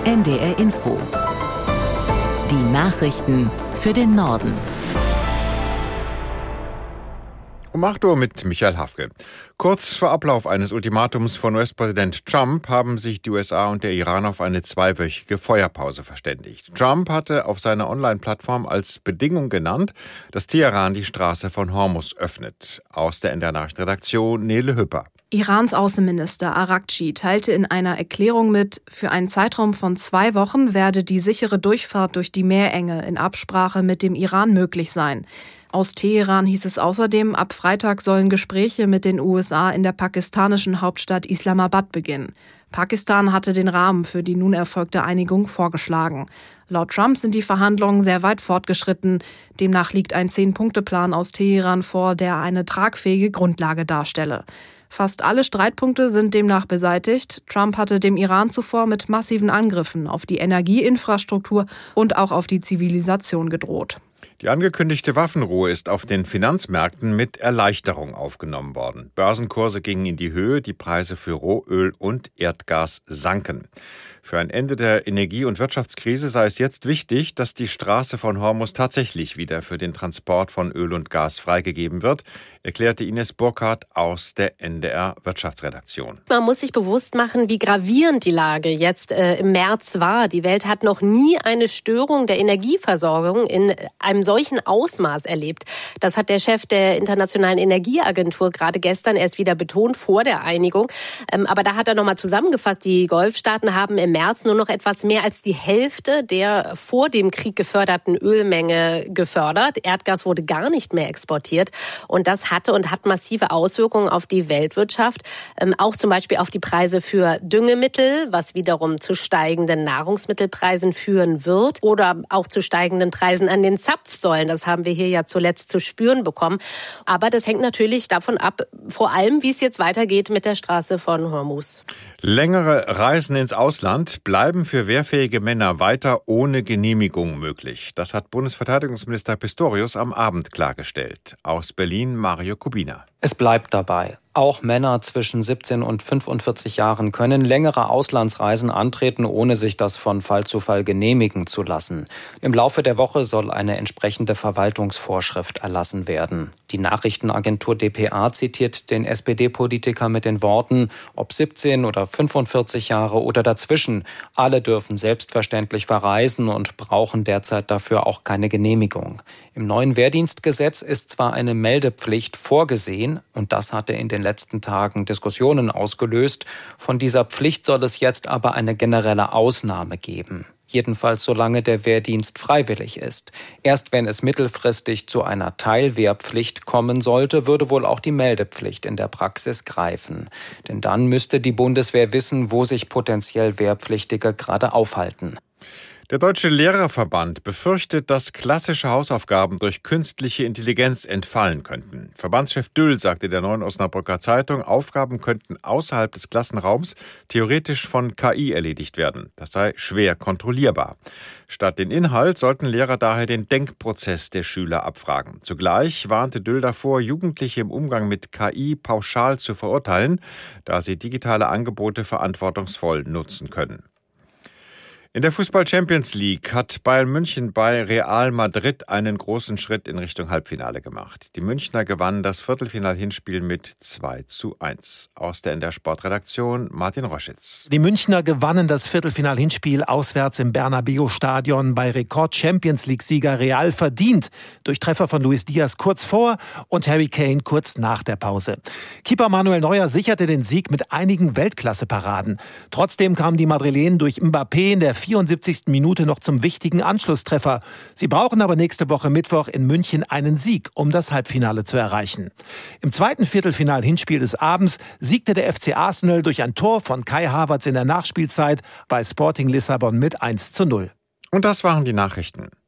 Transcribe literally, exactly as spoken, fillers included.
N D R Info. Die Nachrichten für den Norden. Um acht Uhr mit Michael Hafke. Kurz vor Ablauf eines Ultimatums von U S-Präsident Trump haben sich die U S A und der Iran auf eine zweiwöchige Feuerpause verständigt. Trump hatte auf seiner Online-Plattform als Bedingung genannt, dass Teheran die Straße von Hormuz öffnet. Aus der N D R-Nachrichtenredaktion Nele Hüpper. Irans Außenminister Araghchi teilte in einer Erklärung mit, für einen Zeitraum von zwei Wochen werde die sichere Durchfahrt durch die Meerenge in Absprache mit dem Iran möglich sein. Aus Teheran hieß es außerdem, ab Freitag sollen Gespräche mit den U S A in der pakistanischen Hauptstadt Islamabad beginnen. Pakistan hatte den Rahmen für die nun erfolgte Einigung vorgeschlagen. Laut Trump sind die Verhandlungen sehr weit fortgeschritten. Demnach liegt ein Zehn-Punkte-Plan aus Teheran vor, der eine tragfähige Grundlage darstelle. Fast alle Streitpunkte sind demnach beseitigt. Trump hatte dem Iran zuvor mit massiven Angriffen auf die Energieinfrastruktur und auch auf die Zivilisation gedroht. Die angekündigte Waffenruhe ist auf den Finanzmärkten mit Erleichterung aufgenommen worden. Börsenkurse gingen in die Höhe, die Preise für Rohöl und Erdgas sanken. Für ein Ende der Energie- und Wirtschaftskrise sei es jetzt wichtig, dass die Straße von Hormuz tatsächlich wieder für den Transport von Öl und Gas freigegeben wird, erklärte Ines Burkhardt aus der N D R-Wirtschaftsredaktion. Man muss sich bewusst machen, wie gravierend die Lage jetzt äh, im März war. Die Welt hat noch nie eine Störung der Energieversorgung in einem solchen Ausmaß erlebt. Das hat der Chef der Internationalen Energieagentur gerade gestern erst wieder betont, vor der Einigung. Ähm, aber da hat er nochmal zusammengefasst, die Golfstaaten haben im März nur noch etwas mehr als die Hälfte der vor dem Krieg geförderten Ölmenge gefördert. Erdgas wurde gar nicht mehr exportiert. Und das hatte und hat massive Auswirkungen auf die Weltwirtschaft. Ähm, auch zum Beispiel auf die Preise für Düngemittel, was wiederum zu steigenden Nahrungsmittelpreisen führen wird. Oder auch zu steigenden Preisen an den Zapfsäulen. Das haben wir hier ja zuletzt zu spüren bekommen. Aber das hängt natürlich davon ab, vor allem, wie es jetzt weitergeht mit der Straße von Hormuz. Längere Reisen ins Ausland bleiben für wehrfähige Männer weiter ohne Genehmigung möglich. Das hat Bundesverteidigungsminister Pistorius am Abend klargestellt. Aus Berlin Mario Kubina. Es bleibt dabei. Auch Männer zwischen siebzehn und fünfundvierzig Jahren können längere Auslandsreisen antreten, ohne sich das von Fall zu Fall genehmigen zu lassen. Im Laufe der Woche soll eine entsprechende Verwaltungsvorschrift erlassen werden. Die Nachrichtenagentur D P A zitiert den S P D-Politiker mit den Worten, ob siebzehn oder fünfundvierzig Jahre oder dazwischen, alle dürfen selbstverständlich verreisen und brauchen derzeit dafür auch keine Genehmigung. Im neuen Wehrdienstgesetz ist zwar eine Meldepflicht vorgesehen, und das hatte in den letzten Tagen Diskussionen ausgelöst. Von dieser Pflicht soll es jetzt aber eine generelle Ausnahme geben. Jedenfalls solange der Wehrdienst freiwillig ist. Erst wenn es mittelfristig zu einer Teilwehrpflicht kommen sollte, würde wohl auch die Meldepflicht in der Praxis greifen. Denn dann müsste die Bundeswehr wissen, wo sich potenziell Wehrpflichtige gerade aufhalten. Der Deutsche Lehrerverband befürchtet, dass klassische Hausaufgaben durch künstliche Intelligenz entfallen könnten. Verbandschef Düll sagte der Neuen Osnabrücker Zeitung, Aufgaben könnten außerhalb des Klassenraums theoretisch von K I erledigt werden. Das sei schwer kontrollierbar. Statt den Inhalt sollten Lehrer daher den Denkprozess der Schüler abfragen. Zugleich warnte Düll davor, Jugendliche im Umgang mit K I pauschal zu verurteilen, da sie digitale Angebote verantwortungsvoll nutzen können. In der Fußball-Champions League hat Bayern München bei Real Madrid einen großen Schritt in Richtung Halbfinale gemacht. Die Münchner gewannen das Viertelfinal-Hinspiel mit zwei zu eins. Aus der N D R-Sportredaktion Martin Roschitz. Die Münchner gewannen das Viertelfinal-Hinspiel auswärts im Bernabeu-Stadion bei Rekord-Champions-League-Sieger Real verdient. Durch Treffer von Luis Diaz kurz vor und Harry Kane kurz nach der Pause. Keeper Manuel Neuer sicherte den Sieg mit einigen Weltklasse-Paraden. Trotzdem kamen die Madrilenen durch Mbappé in der vierundsiebzigsten Minute noch zum wichtigen Anschlusstreffer. Sie brauchen aber nächste Woche Mittwoch in München einen Sieg, um das Halbfinale zu erreichen. Im zweiten Viertelfinal-Hinspiel des Abends siegte der F C Arsenal durch ein Tor von Kai Havertz in der Nachspielzeit bei Sporting Lissabon mit eins zu null. Und das waren die Nachrichten.